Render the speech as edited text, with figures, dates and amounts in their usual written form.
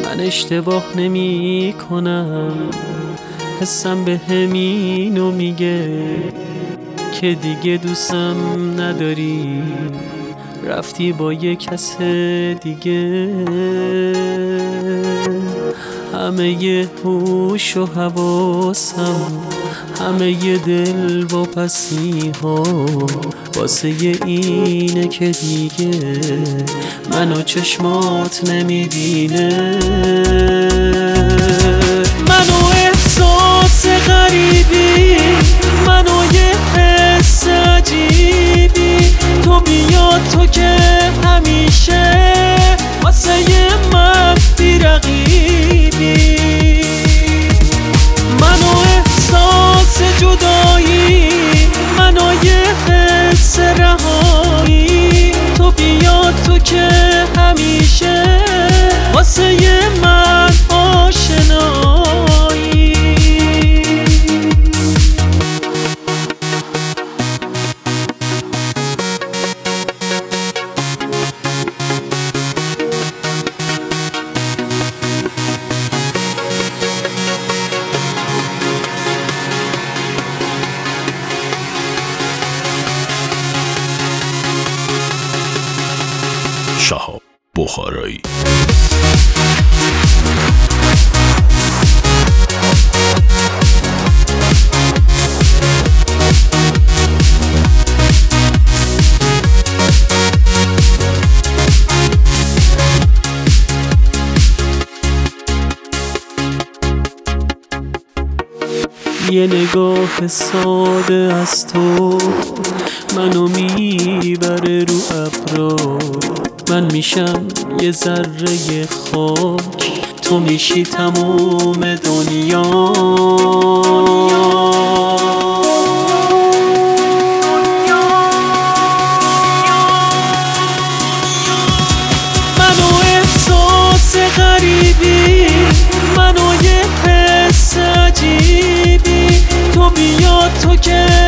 من اشتباه نمی کنم، حسم به همینو میگه که دیگه دوستم نداری، رفتی با یه کس دیگه. همه ی هوش و حواسم، همه ی دل و پسی ها واسه اینه که دیگه منو چشمات نمیبینه. منو احساس غریبی، منو یه حس عجیبی، تو بیا تو که همیشه واسه من بی‌رقیبی. منو احساس جدایی، منو یه حس رهایی، تو بیا تو که همیشه واسه من آشنایی. شهاب بخارایی. یه نگاه ساده از تو منو میبره رو ابرا، من میشم یه ذره خاک، تو میشی تموم دنیا. منو احساس غریبی، منو یه حس عجیبی، تو بیا تو که